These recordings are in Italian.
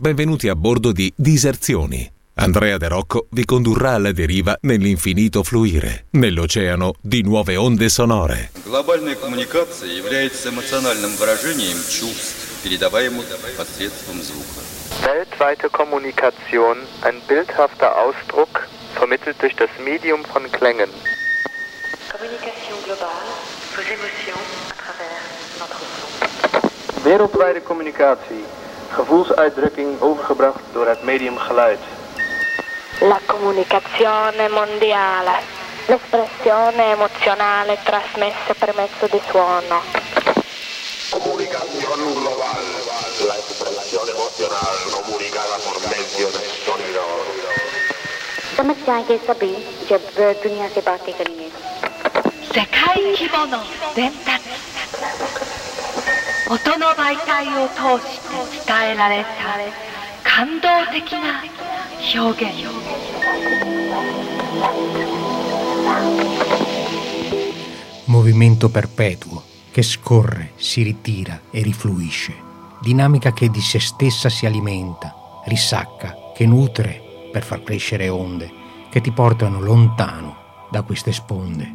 Benvenuti a bordo di Diserzioni. Andrea De Rocco vi condurrà alla deriva nell'infinito fluire, nell'oceano di nuove onde sonore. Глобальная коммуникация является эмоциональным выражением чувств, передаваемых посредством звука. Weltweite Kommunikation, ein bildhafter Ausdruck, vermittelt durch das Medium von Klängen. Communication globale, vos émotions à travers notre son. Wereldwijde communicatie, gevoelsuitdrukking overgebracht door het medium geluid. La comunicazione mondiale, l'espressione emozionale trasmessa per mezzo di suono. Comunicación global, la expresión emocional comunicada por medio del sonido. समझ के सभी जब दुनिया से बातें करेंगे 世界規模の伝達音の媒体を通して伝えられた感動的な表現 Movimento perpetuo che scorre, si ritira e rifluisce, dinamica che di se stessa si alimenta, risacca, che nutre per far crescere onde che ti portano lontano da queste sponde.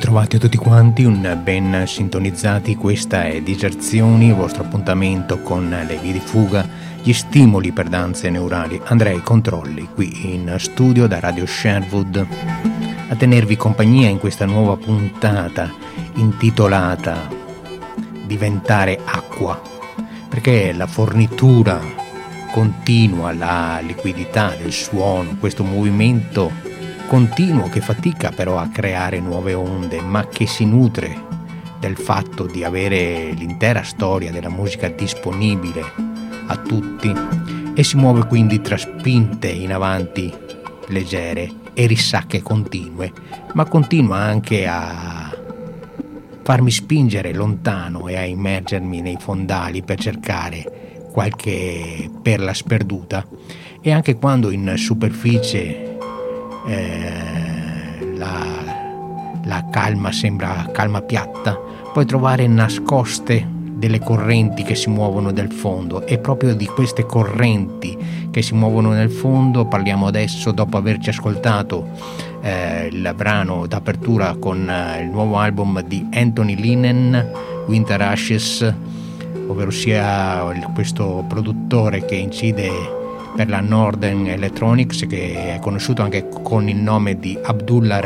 ritrovati a tutti quanti, un ben sintonizzati. Questa è Diserzioni, il vostro appuntamento con le vie di fuga, gli stimoli per danze neurali. Andrei Controlli qui in studio da Radio Sherwood a tenervi compagnia in questa nuova puntata intitolata Diventare acqua, perché la fornitura continua, la liquidità del suono, questo movimento continuo che fatica però a creare nuove onde, ma che si nutre del fatto di avere l'intera storia della musica disponibile a tutti e si muove quindi tra spinte in avanti leggere e risacche continue, ma continua anche a farmi spingere lontano e a immergermi nei fondali per cercare qualche perla sperduta. E anche quando in superficie la calma sembra calma piatta, puoi trovare nascoste delle correnti che si muovono nel fondo, e proprio di queste correnti che si muovono nel fondo parliamo adesso, dopo averci ascoltato il brano d'apertura con il nuovo album di Anthony Linen, Winter Ashes, ovvero sia questo produttore che incide per la Northern Electronics, che è conosciuto anche con il nome di Abdullah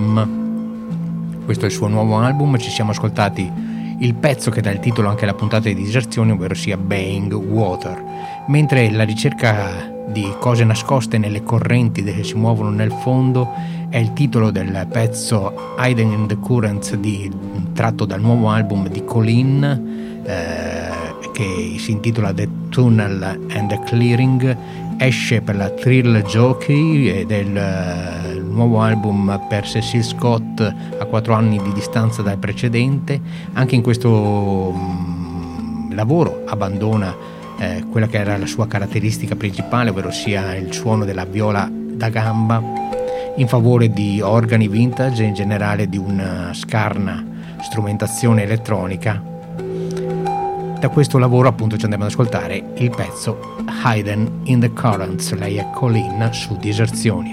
Rashim. Questo è il suo nuovo album. Ci siamo ascoltati il pezzo che dà il titolo anche alla puntata di Diserzioni, ovvero sia Baying Water, mentre la ricerca di cose nascoste nelle correnti che si muovono nel fondo è il titolo del pezzo Hidden in the Currents tratto dal nuovo album di Colin, che si intitola The Tunnel and the Clearing. Esce per la Thrill Jockey ed è il nuovo album per Cecil Scott a 4 anni di distanza dal precedente. Anche in questo lavoro abbandona quella che era la sua caratteristica principale, ovvero sia il suono della viola da gamba, in favore di organi vintage e in generale di una scarna strumentazione elettronica. Da questo lavoro appunto ci andiamo ad ascoltare il pezzo Hidden in the Currents. Lei è Colin su Diserzioni.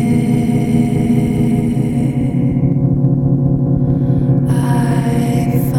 I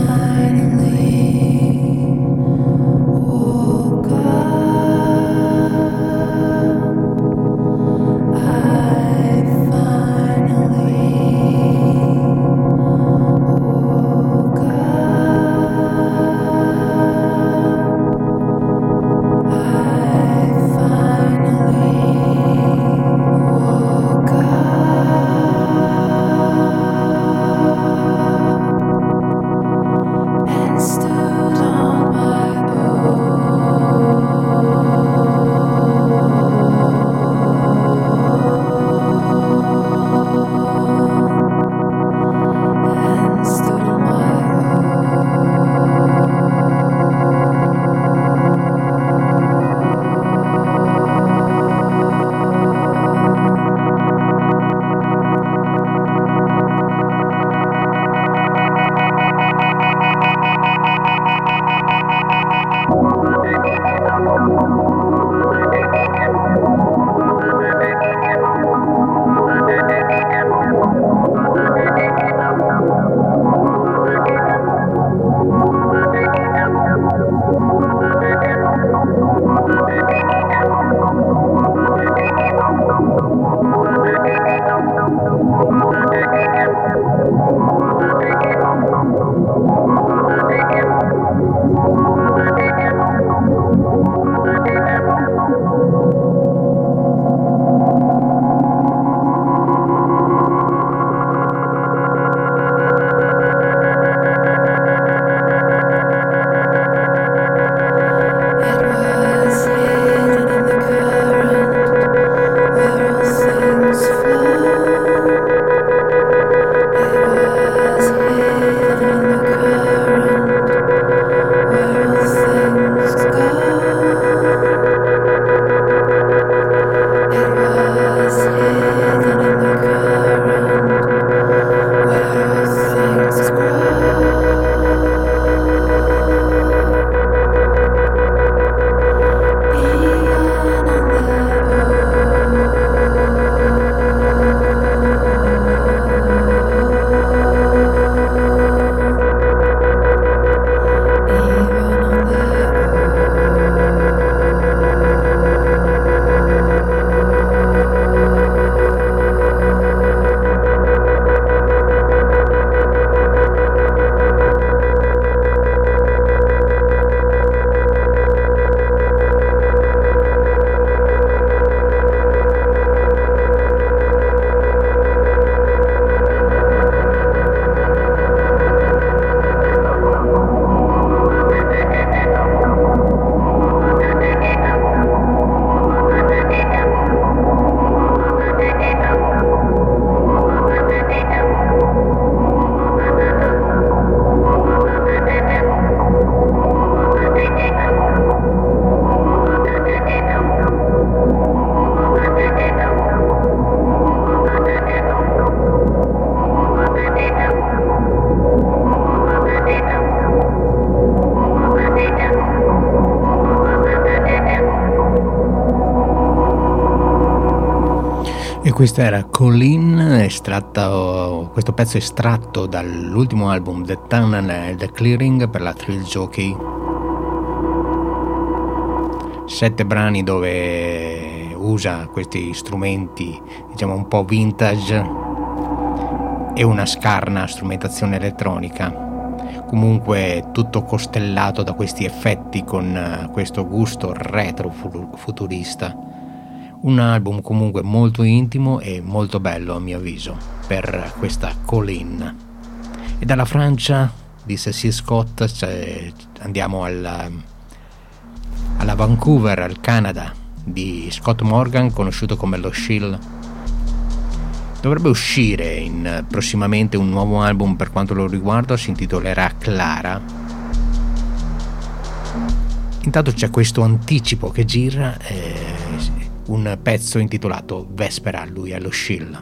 E questa era Colleen, questo pezzo estratto dall'ultimo album The Tunnel and the Clearing per la Thrill Jockey. 7 brani dove usa questi strumenti, diciamo un po' vintage, e una scarna strumentazione elettronica. Comunque tutto costellato da questi effetti con questo gusto retro futurista. Un album comunque molto intimo e molto bello a mio avviso per questa Colleen. E dalla Francia di Cécile Scott andiamo alla Vancouver, al Canada, di Scott Morgan, conosciuto come lo Shill. Dovrebbe uscire prossimamente un nuovo album per quanto lo riguarda, si intitolerà Clara. Intanto c'è questo anticipo che gira, un pezzo intitolato Vespera, lui è lo Shill.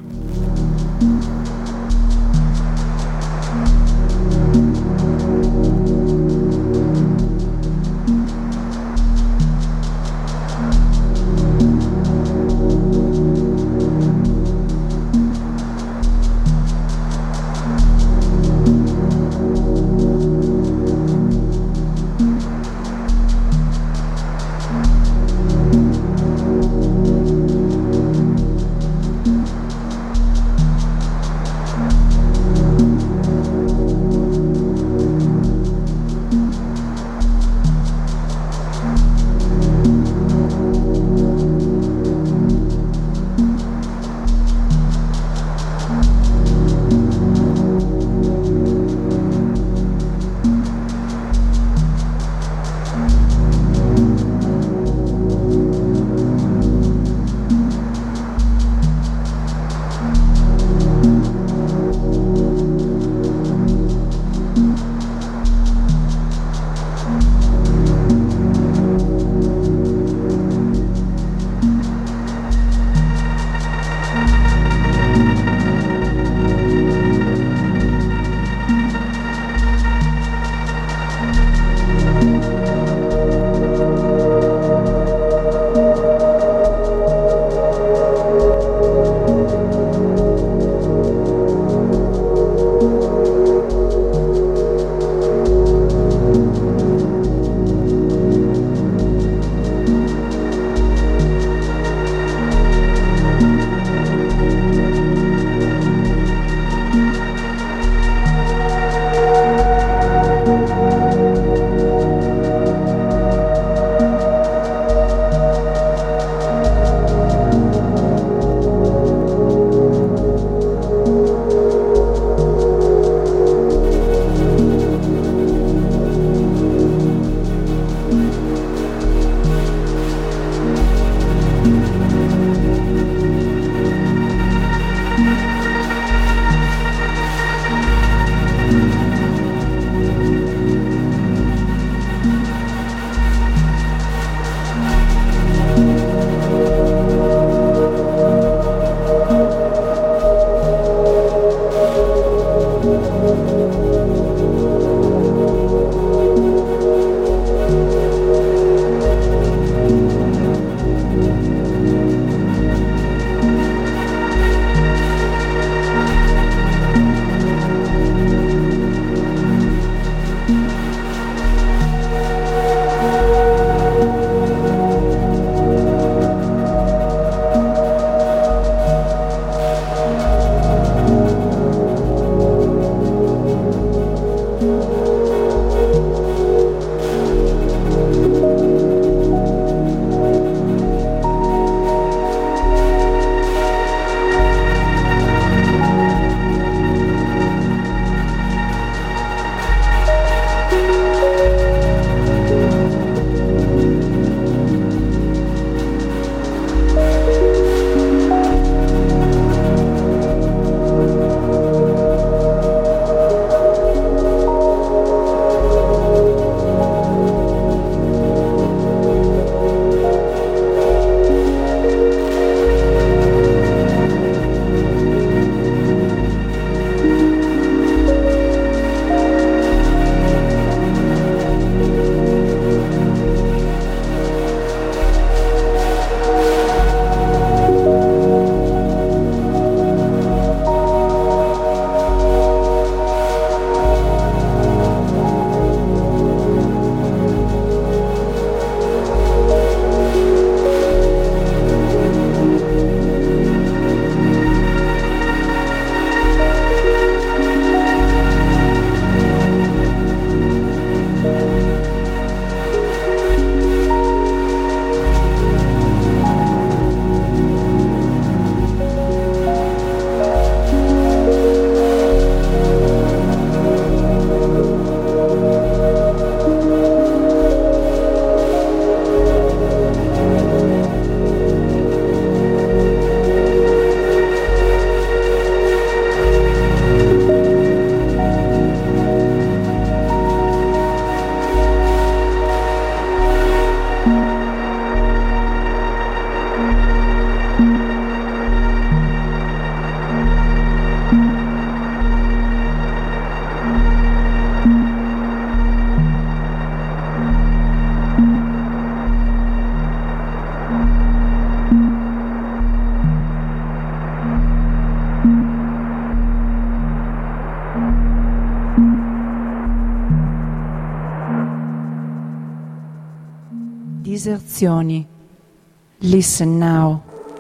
Diserzioni. Listen now.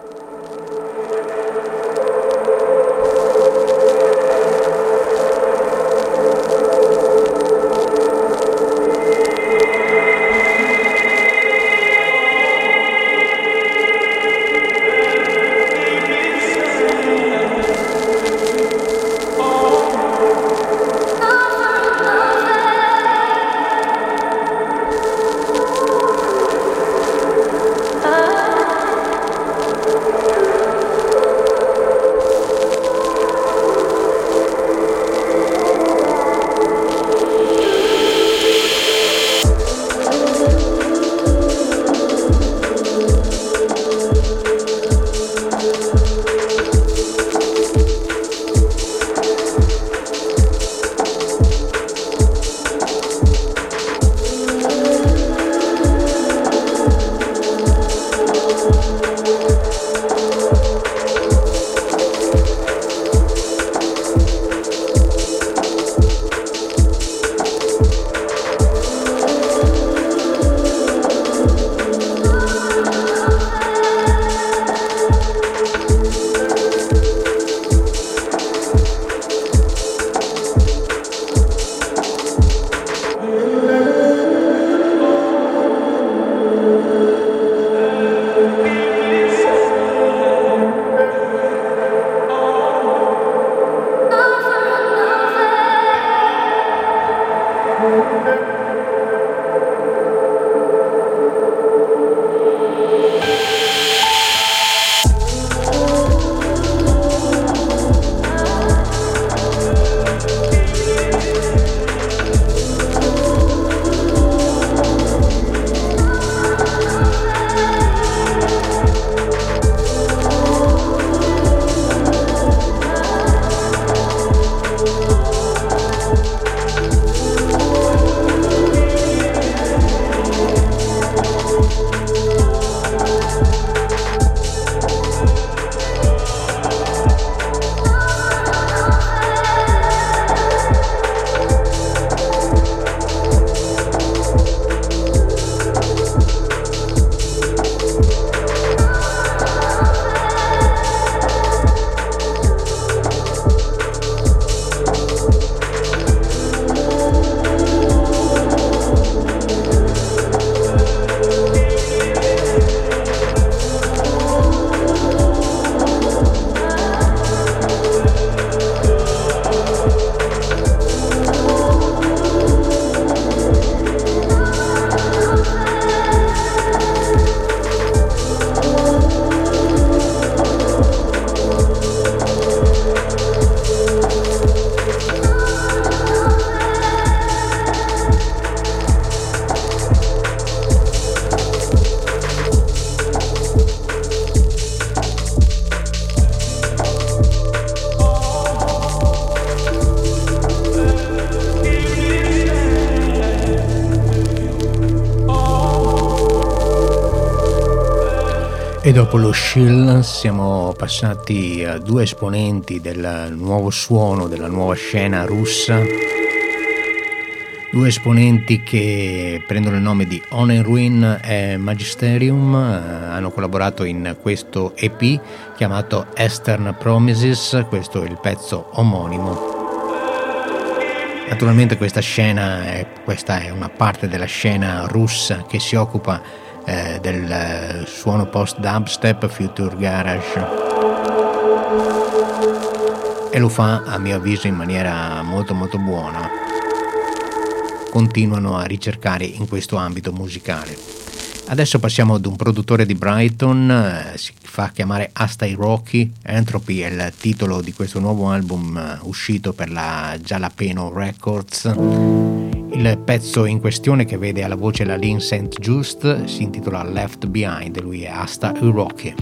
E dopo lo Shill siamo passati a due esponenti del nuovo suono, della nuova scena russa, due esponenti che prendono il nome di On and Ruin e Magisterium, hanno collaborato in questo EP chiamato Eastern Promises, questo è il pezzo omonimo. Naturalmente questa è una parte della scena russa che si occupa del suono post-dubstep, future garage, e lo fa a mio avviso in maniera molto molto buona. Continuano a ricercare in questo ambito musicale. Adesso passiamo ad un produttore di Brighton, si fa chiamare Asta Iroquois. Entropy è il titolo di questo nuovo album uscito per la Jalapeno Records. Il pezzo in questione, che vede alla voce la Lynn St. Just, si intitola Left Behind. Lui è Asta Iroquois.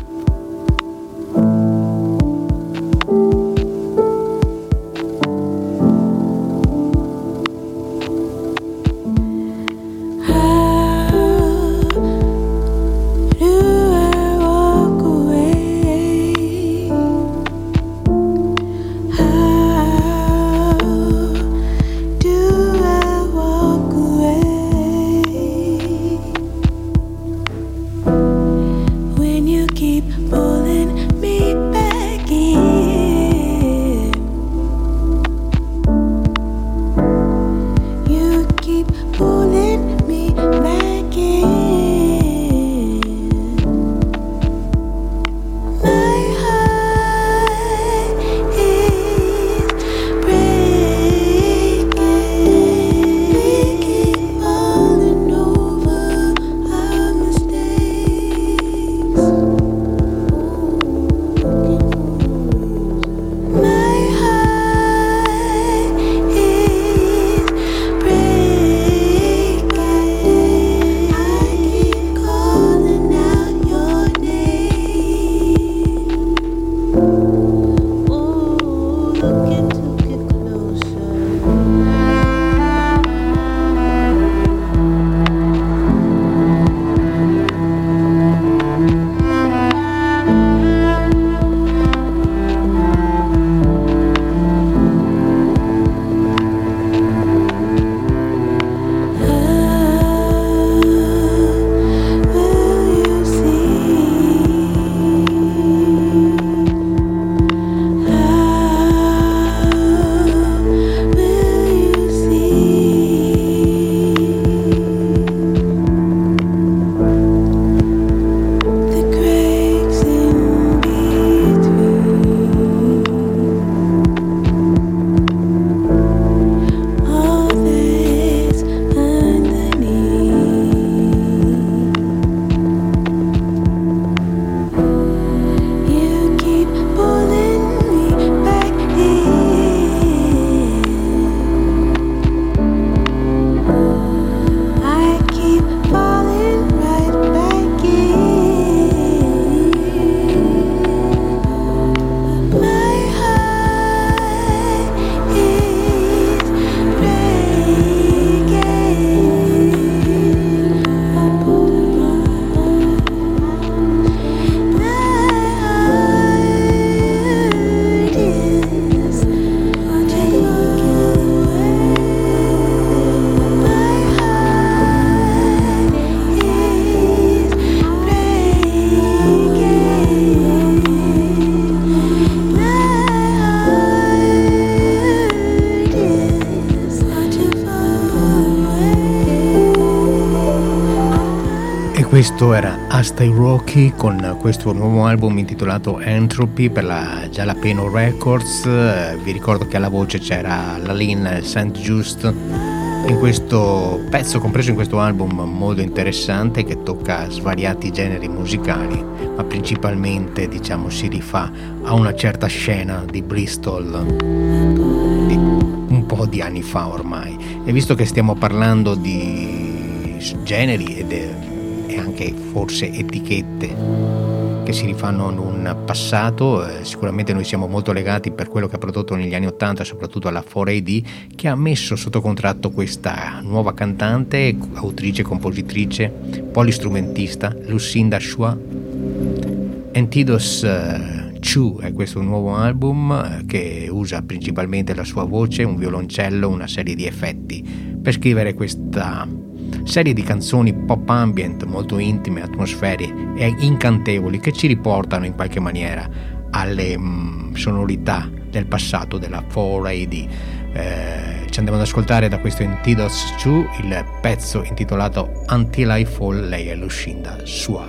Questo era Astay Rocky con questo nuovo album intitolato Entropy per la Jalapeno Records. Vi ricordo che alla voce c'era Lalin St. Just in questo pezzo, compreso in questo album molto interessante che tocca svariati generi musicali, ma principalmente diciamo si rifà a una certa scena di Bristol di un po' di anni fa ormai. E visto che stiamo parlando di generi e anche forse etichette che si rifanno in un passato, sicuramente noi siamo molto legati per quello che ha prodotto negli anni 80, soprattutto alla 4AD, che ha messo sotto contratto questa nuova cantante, autrice, compositrice, polistrumentista, Lucinda Chua. Antidos 2 è questo nuovo album che usa principalmente la sua voce, un violoncello, una serie di effetti per scrivere questa serie di canzoni pop ambient molto intime, atmosferiche e incantevoli che ci riportano in qualche maniera alle sonorità del passato della 4AD. Ci andiamo ad ascoltare da questo Antidotes 2 il pezzo intitolato Until I Fall. Lei è Lucinda Chua.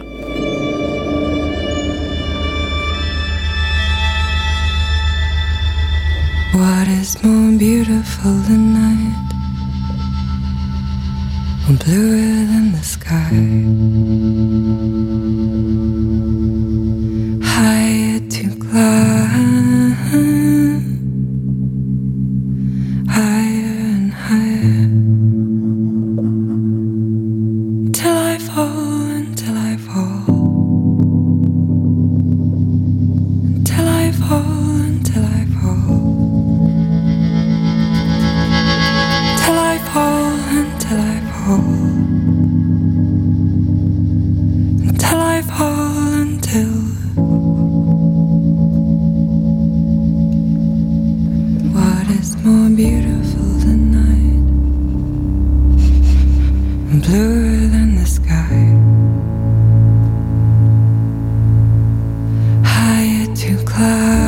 What is more beautiful than night? Bluer than the sky, higher to climb, higher and higher, till I fall, until I fall, until I fall, until I fall, till I fall, until I fall. Until I fall, until what is more beautiful than night, bluer than the sky, higher to climb.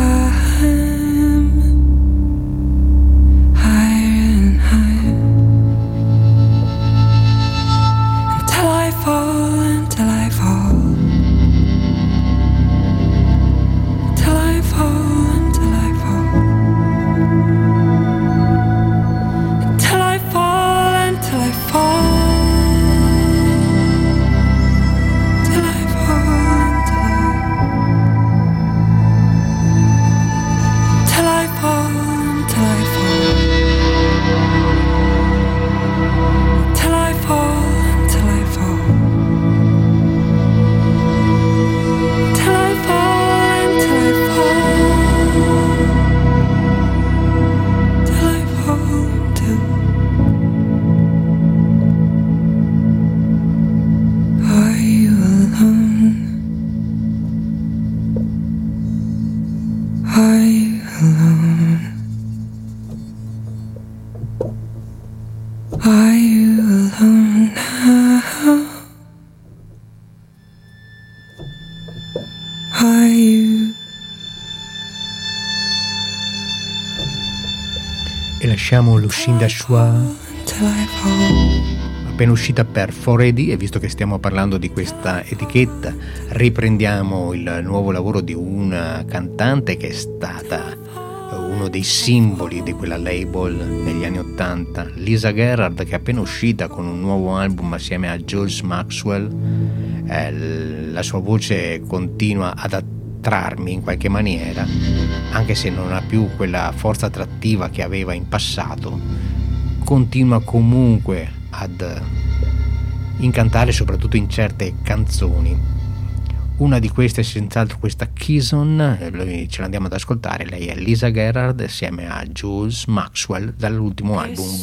E lasciamo Lucinda Chua, appena uscita per 4AD, e visto che stiamo parlando di questa etichetta riprendiamo il nuovo lavoro di una cantante che è stata uno dei simboli di quella label negli anni 80, Lisa Gerrard, che è appena uscita con un nuovo album assieme a Jules Maxwell. La sua voce continua ad attrarmi in qualche maniera, anche se non ha più quella forza attrattiva che aveva in passato, continua comunque ad incantare, soprattutto in certe canzoni. Una di queste è senz'altro questa Kison, ce l'andiamo ad ascoltare. Lei è Lisa Gerrard assieme a Jules Maxwell dall'ultimo album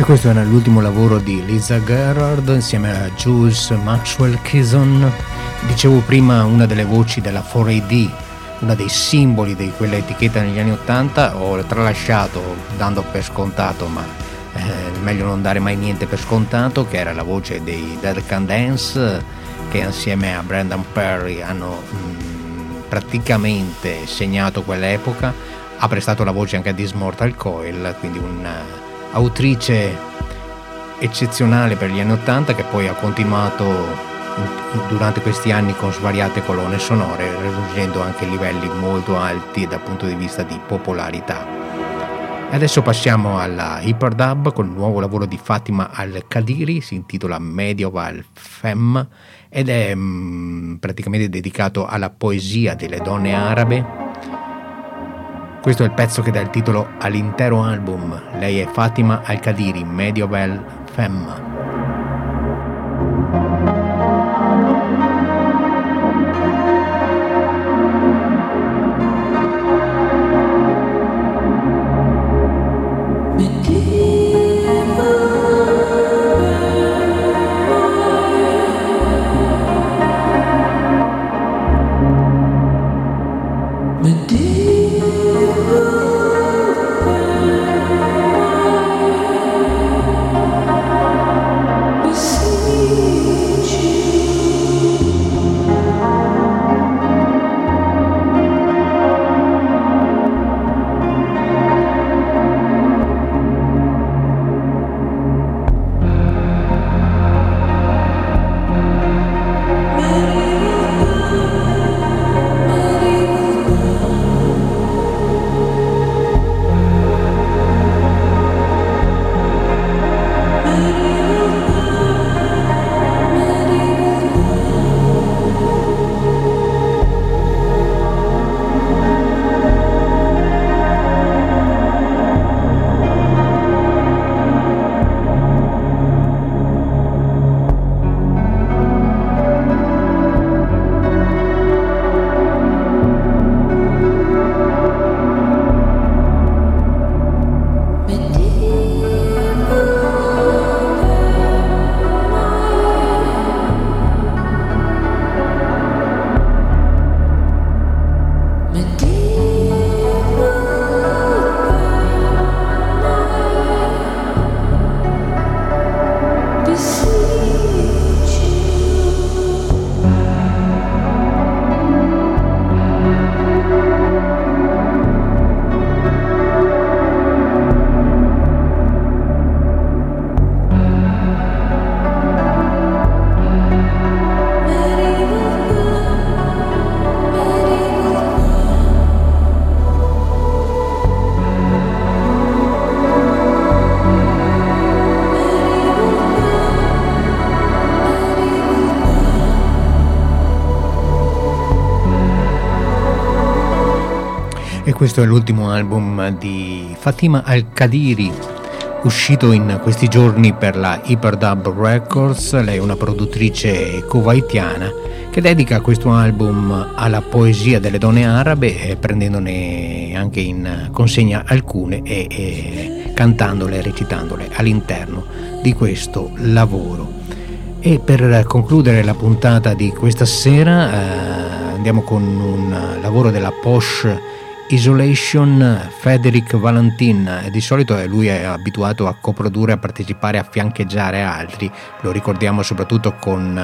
E questo era l'ultimo lavoro di Lisa Gerrard insieme a Jules Maxwell Kison. Dicevo prima, una delle voci della 4AD, uno dei simboli di quella etichetta negli anni 80, ho tralasciato dando per scontato, ma meglio non dare mai niente per scontato, che era la voce dei Dead Can Dance, che insieme a Brendan Perry hanno praticamente segnato quell'epoca. Ha prestato la voce anche a This Mortal Coil, quindi un'autrice eccezionale per gli anni 80, che poi ha continuato durante questi anni con svariate colonne sonore, raggiungendo anche livelli molto alti dal punto di vista di popolarità. E adesso passiamo alla Hyperdub con il nuovo lavoro di Fatima Al-Qadiri, si intitola Medieval Femme ed è praticamente dedicato alla poesia delle donne arabe. Questo è il pezzo che dà il titolo all'intero album. Lei è Fatima Al-Qadiri, Medieval Femme. Questo è l'ultimo album di Fatima Al-Qadiri, uscito in questi giorni per la Hyperdub Records. Lei è una produttrice kuwaitiana che dedica questo album alla poesia delle donne arabe, prendendone anche in consegna alcune e cantandole e recitandole all'interno di questo lavoro. E per concludere la puntata di questa sera andiamo con un lavoro della Posh Isolation, Frédéric Valentin. Di solito lui è abituato a coprodurre, a partecipare, a fiancheggiare altri, lo ricordiamo soprattutto con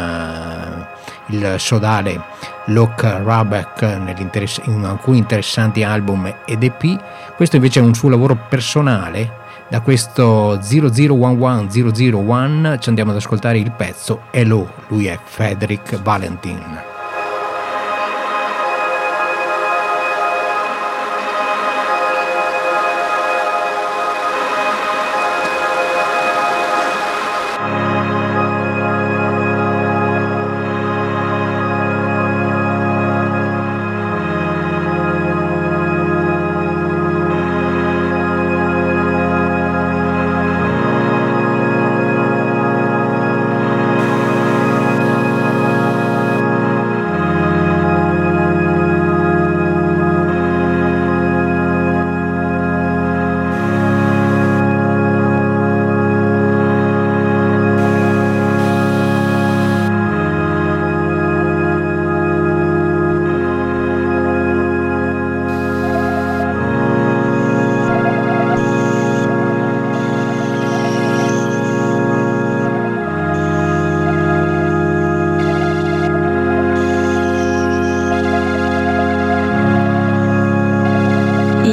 il sodale Loc Rabec in alcuni interessanti album ed EP. Questo invece è un suo lavoro personale. Da questo 0011 ci andiamo ad ascoltare il pezzo Hello, lui è Frédéric Valentin.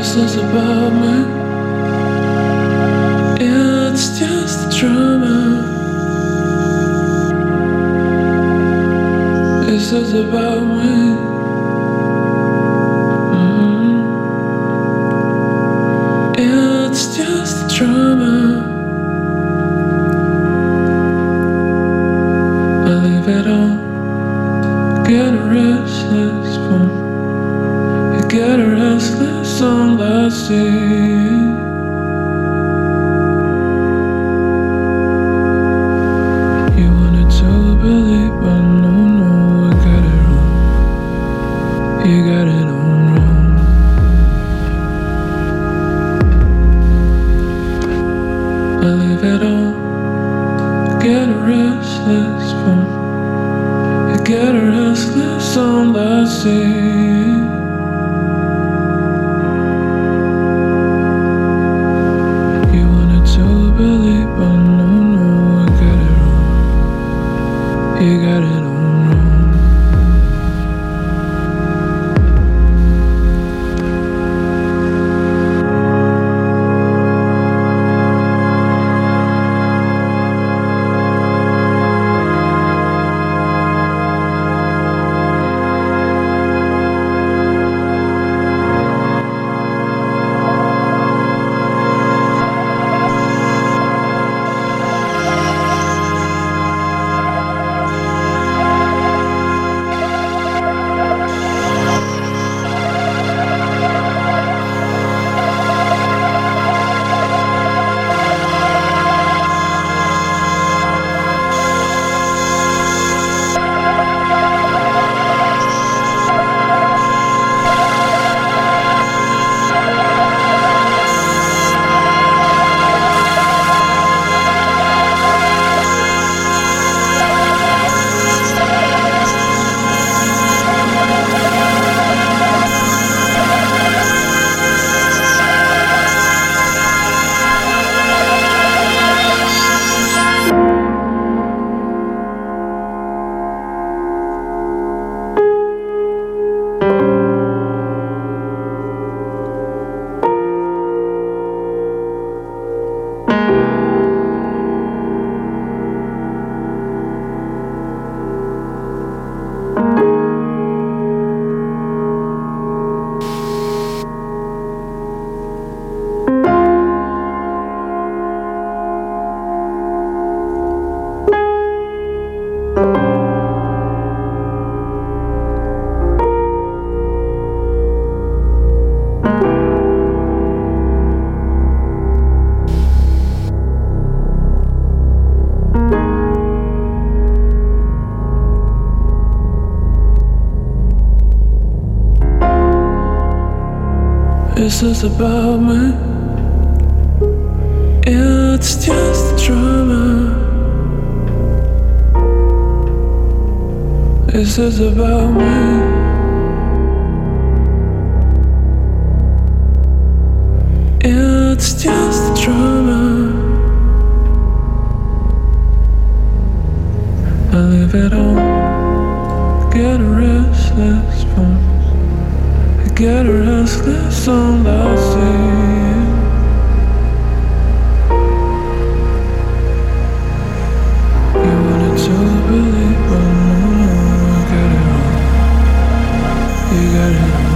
This is about me. It's just drama. This is about me. It's just drama. I leave it all. Get restless from. Get restless on last sea. You wanted to believe, but no, I got it wrong. You got it all wrong. I leave it all. Get restless from. Get restless on last sea. You got it all wrong. This is about me. It's just drama. This is about me. It's just drama. I leave it all. Get restless from. Get restless on the sea. You wanted to believe, but no, I got it wrong. You got it wrong.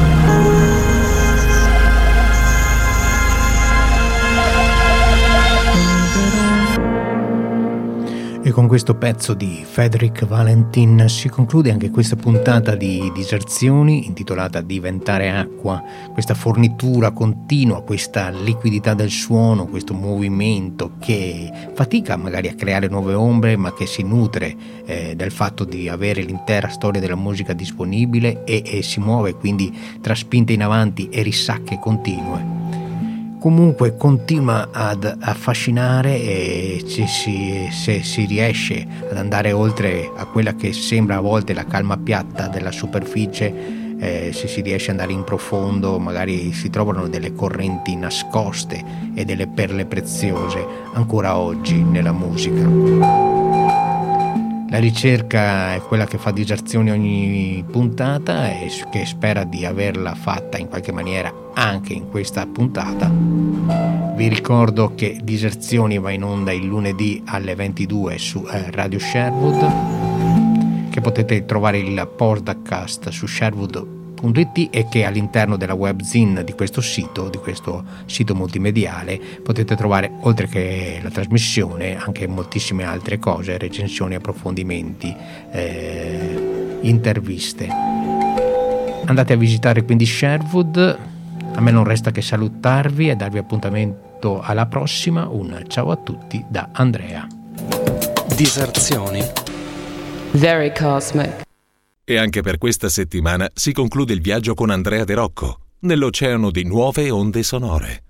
E con questo pezzo di Frédéric Valentin si conclude anche questa puntata di Diserzioni intitolata Diventare acqua, questa fornitura continua, questa liquidità del suono, questo movimento che fatica magari a creare nuove ombre ma che si nutre del fatto di avere l'intera storia della musica disponibile e si muove quindi tra spinte in avanti e risacche continue. Comunque continua ad affascinare e se si riesce ad andare oltre a quella che sembra a volte la calma piatta della superficie, se si riesce ad andare in profondo magari si trovano delle correnti nascoste e delle perle preziose ancora oggi nella musica. La ricerca è quella che fa Diserzioni ogni puntata e che spera di averla fatta in qualche maniera anche in questa puntata. Vi ricordo che Diserzioni va in onda il lunedì alle 22 su Radio Sherwood, che potete trovare il podcast su sherwood.it e che all'interno della webzine di questo sito multimediale potete trovare, oltre che la trasmissione, anche moltissime altre cose, recensioni, approfondimenti, interviste. Andate a visitare quindi Sherwood. A me non resta che salutarvi e darvi appuntamento alla prossima. Un ciao a tutti da Andrea. Diserzioni. Very cosmic. E anche per questa settimana si conclude il viaggio con Andrea De Rocco, nell'oceano di nuove onde sonore.